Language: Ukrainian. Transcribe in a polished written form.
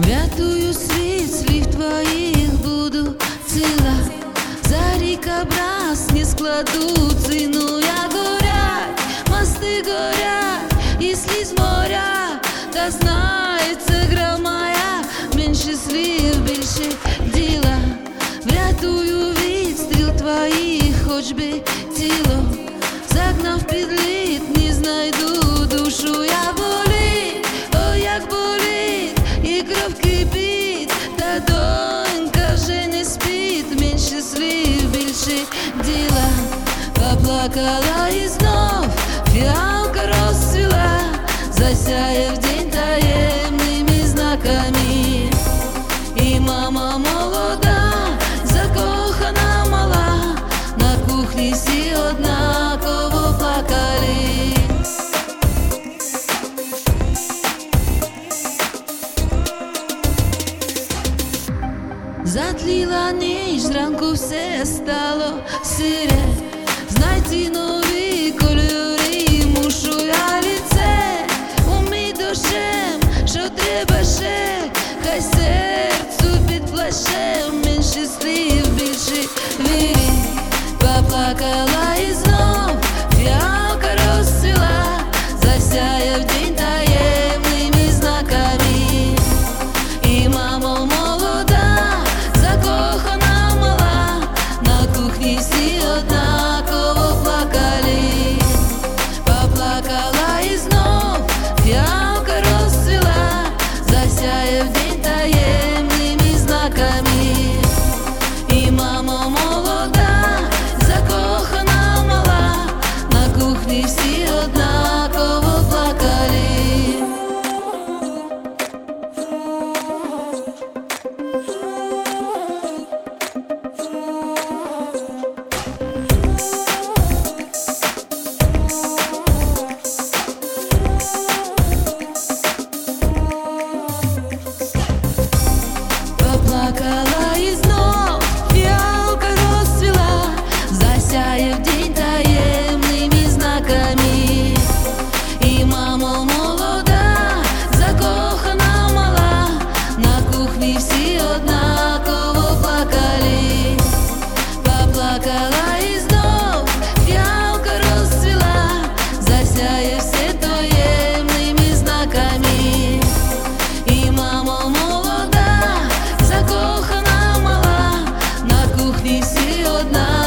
Врятую світ, слів твоїх буду ціла. За рік образ не складу ціну. Я горять, мости горять, і сліз моря, та знається гра моя. Менше слів, більше діла. Врятую відстріл твоїх, хоч би тіло загнав під лід, не знайду душу. Я болить, о, як болить, і кров кипить, та донька вже не спить. Менше слів, більше діла. Поплакала і знов фіалка розцвіла, засяє вдень таємними знаками. І мама молода, закохана мала, на кухні всі однаково плакали. Затліла ніч, зранку все стало сире. Знайти нові кольори мушу я, ліце умій дощем, що треба ще, хай серцю під плащем. Менше слів, більше віри. Поплакала і знов фіалка розцвіла, засяє вдень таємними знаками. І мама молода, закохана мала, на кухні всі однаково плакали. Поплакала і знов фіалка розцвіла, засяє вдень таємними знаками. І мама молода, закохана мала, на кухні всі однаково плакали. Поплакала і знов фіалка розцвіла, засяє вдень таємними знаками. І мама молода, закохана мала, на кухні всі однаково плакали. Поплакала і знов фіалка розцвіла, засяє все таємними знаками. І мама молода, закохана мала, на кухні всі одна.